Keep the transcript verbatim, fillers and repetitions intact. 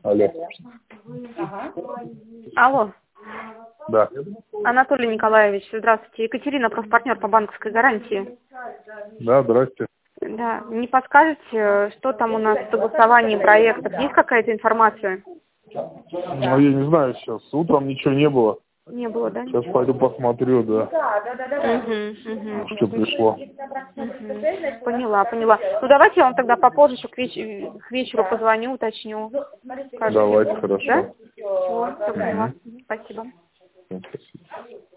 Алло. Алло. Да. Анатолий Николаевич, здравствуйте. Екатерина, профпартнер по банковской гарантии. Да, здрасте. Да. Не подскажете, что там у нас в согласовании проектов? Есть какая-то информация? Ну, я не знаю сейчас. Утром ничего не было. Не было, да? Сейчас пойду посмотрю, да. Угу, угу. Что пришло. Угу. Поняла, поняла. Ну, давайте я вам тогда попозже к, веч... к вечеру позвоню, уточню. Скажите. Давайте, хорошо. Да? Все, все поняла. Угу. Спасибо. Спасибо.